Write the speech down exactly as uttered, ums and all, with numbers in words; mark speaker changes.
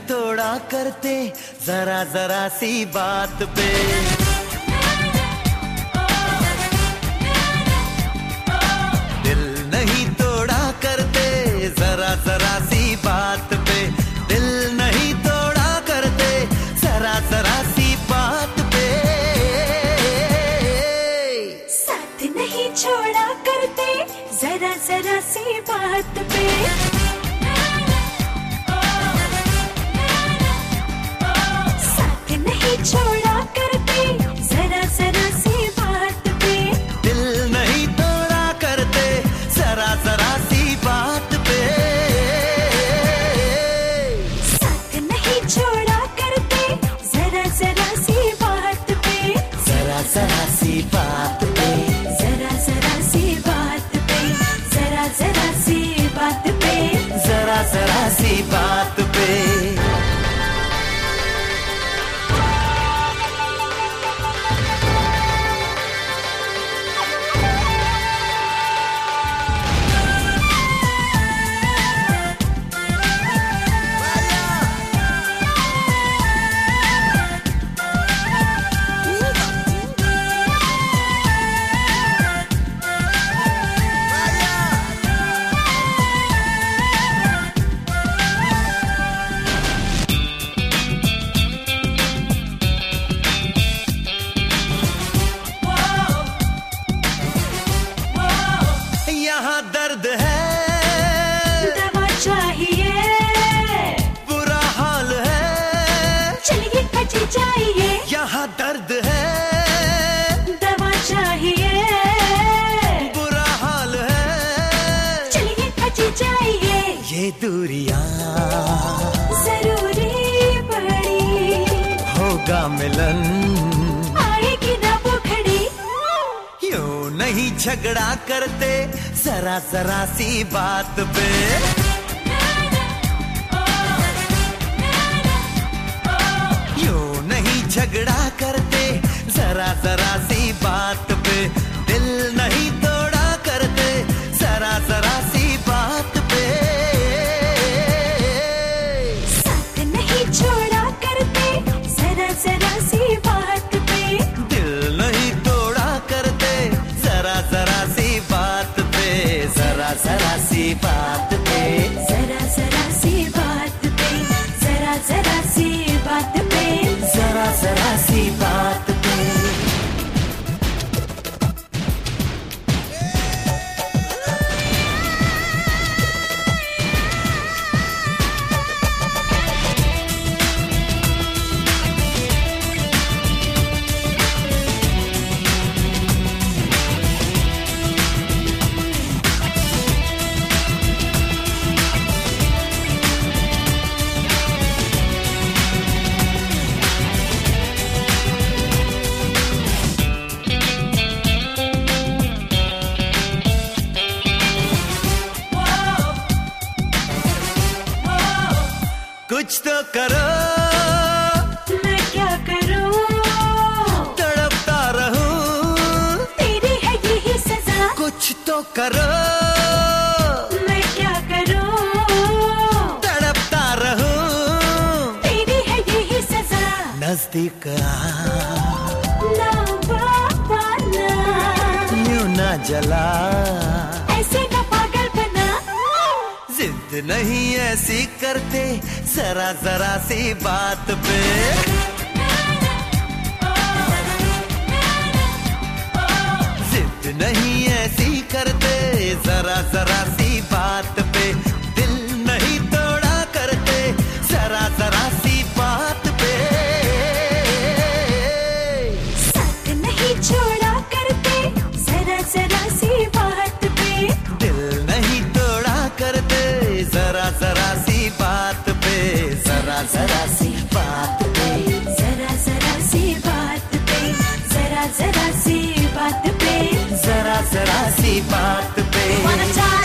Speaker 1: तोड़ा करते जरा जरा सी बात पे। दिल नहीं तोड़ा करते जरा जरा सी बात पे। दिल नहीं तोड़ा करते जरा जरा सी बात पे।
Speaker 2: साथ नहीं छोड़ा करते जरा जरा सी बात पे। साथ नहीं छोड़ा करते जरा जरा सी बात पे।
Speaker 1: दिल नहीं तोड़ा करते जरा जरा सी बात पे।
Speaker 2: साथ नहीं छोड़ा करते जरा जरा सी बात पे।
Speaker 1: जरा जरा सी बात पे।
Speaker 2: जरा जरा सी बात पे। जरा जरा सी बात पे।
Speaker 1: जरा जरा सी बात पे। यहाँ दर्द है,
Speaker 2: दवा चाहिए,
Speaker 1: बुरा हाल है,
Speaker 2: चलिए हटी जाइए।
Speaker 1: यहाँ दर्द है,
Speaker 2: दवा चाहिए,
Speaker 1: बुरा हाल है,
Speaker 2: चलिए हटी जाइए।
Speaker 1: ये दूरियां
Speaker 2: जरूरी पड़ी,
Speaker 1: होगा मिलन,
Speaker 2: आएगी ना वो घड़ी।
Speaker 1: यूं नहीं झगड़ा करते जरा जरा सी बात पे। यूं नहीं झगड़ा करते जरा जरा सी बात पे। दिल नहीं तोड़ा करते जरा जरा सी बात पे।
Speaker 2: साथ नहीं छोड़ा करते जरा जरा सी बात पे।
Speaker 1: दिल नहीं तोड़ा करते जरा जरा सी बात पे। जरा जरा सी बात पे।
Speaker 2: जरा जरा सी बात पे। जरा जरा सी बात पे।
Speaker 1: जरा जरा सी बात पे। कुछ तो करो,
Speaker 2: मैं क्या करूं,
Speaker 1: तड़पता रहूं,
Speaker 2: तेरी है यही सजा।
Speaker 1: कुछ तो करो,
Speaker 2: मैं क्या करूं,
Speaker 1: तड़पता रहूं,
Speaker 2: तेरी है यही सजा।
Speaker 1: नजदीक आ,
Speaker 2: ना बाबा ना,
Speaker 1: यूं ना जला,
Speaker 2: ऐसे ना पागल बना।
Speaker 1: जिद नहीं ऐसी करते जरा जरा सी बात पे। जिद नहीं ऐसी करते जरा जरा सी बात पे। दिल नहीं तोड़ा करते जरा जरा सी बात पे।
Speaker 2: साथ नहीं छोड़ा करते जरा जरा सी बात पे।
Speaker 1: दिल नहीं तोड़ा करते जरा जरा सी बात पे। जरा जरा सी बात पे।
Speaker 2: जरा जरा सी बात पे। जरा जरा सी बात पे।
Speaker 1: जरा जरा सी बात पे।
Speaker 2: Wanna die